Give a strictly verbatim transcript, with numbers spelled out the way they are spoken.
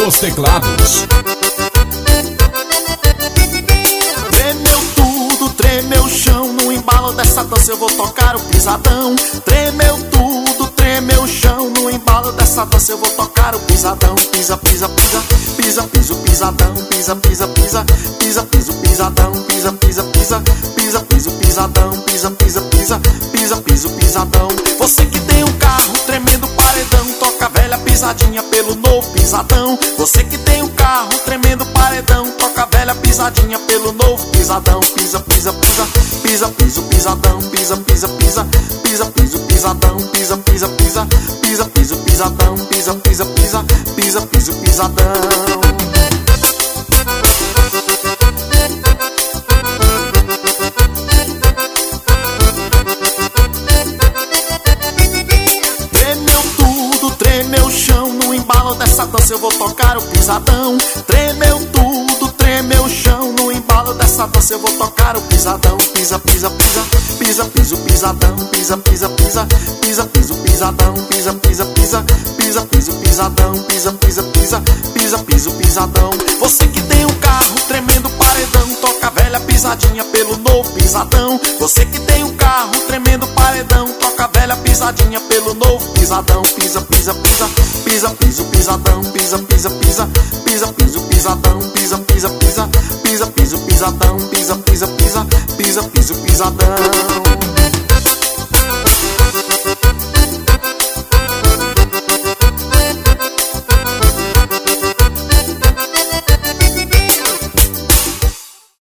dos teclados. Tremeu tudo, tremeu o chão. No embalo dessa dança eu vou tocar o pisadão. Tremeu tudo, tremeu o chão. No embalo dessa dança eu vou tocar o pisadão. Pisa, pisa, pisa, pisa, pisa, pisadão. Pisa, pisa, pisa, pisa, pisa, pisadão. Pisa, pisa, pisa, pisa, pisa, pisadão. Pisa, pisa, pisa, pisa, pisa, pisadão. Você que tem um carro tremendo paredão, toca a velha pisadinha pelo novo pisadão. Você que tem um carro tremendo paredão, toca a velha pisadinha pelo novo pisadão. Pisa, pisa, pisa, pisa, pisa, pisadão. Pisa, pisa, pisa, pisa, pisa, pisadão. Pisa, pisa, pisa, pisa, pisa, pisadão. Pisa, pisa, pisa, pisa, pisa, pisadão. Dessa dança eu vou tocar o pisadão. Tremeu tudo, tremeu o chão. No embalo dessa dança eu vou tocar o pisadão. Pisa, pisa, pisa, pisa, pisa, pisadão. Pisa, pisa, pisa, pisa, pisa, pisadão. Pisa, pisa, pisa, pisa, pisa, pisadão. Pisa, pisa, pisa, pisa, pisa, pisadão. Você que tem um carro tremendo paredão, toca a velha pisadinha pelo novo pisadão. Você que tem um carro tremendo paredão, toca a velha pisadinha pelo novo pisadão. Pisa, pisa, pisa, pisa, pisa, pisadão. Pisa, pisa, pisa, pisa, pisa, pisadão. Pisa, pisa, pisa, pisa, pisa, pisadão. Pisa, pisa, pisa, pisa, pisa, pisadão.